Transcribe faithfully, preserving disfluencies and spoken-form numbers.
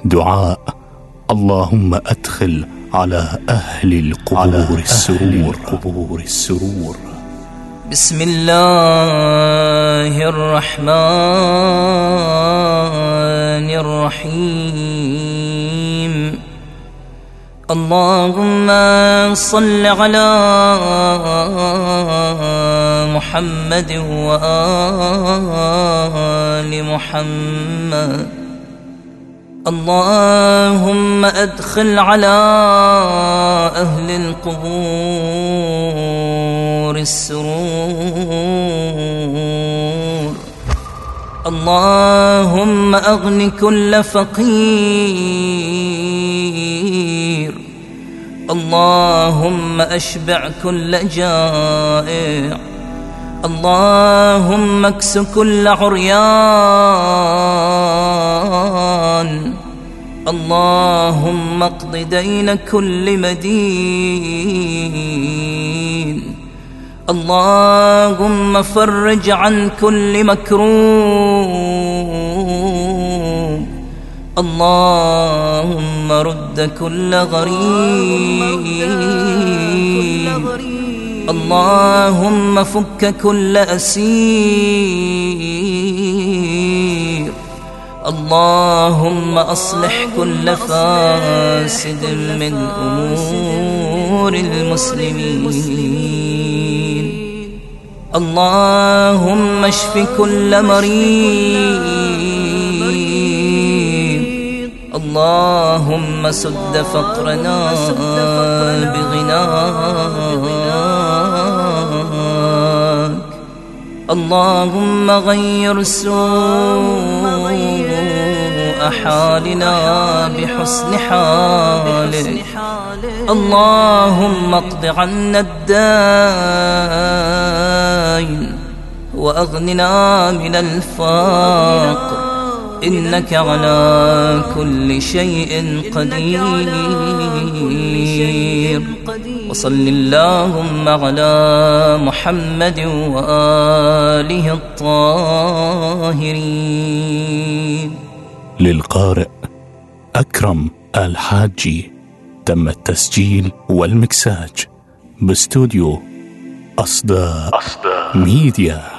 دعاء: اللهم أدخل على أهل القبور السرور. القبور السرور. بسم الله الرحمن الرحيم. اللهم صل على محمد وآل محمد. اللهم أدخل على أهل القبور السرور. اللهم أغن كل فقير. اللهم أشبع كل جائع. اللهم اكس كل عريان. اللهم اقض دين كل مدين. اللهم فرج عن كل مكروب. اللهم رد كل غريب. اللهم فك كل أسير. اللهم أصلح كل فاسد من أمور المسلمين. اللهم اشف كل مريض. اللهم سد فقرنا بغناك. اللهم غير سوء حالنا بحسن حالك. اللهم اقض عنا الدين وأغننا من الفقر، إنك على كل شيء قدير. وصل اللهم على محمد وآله الطاهرين. للقارئ أكرم الحاجي. تم التسجيل والمكساج باستوديو أصداء ميديا.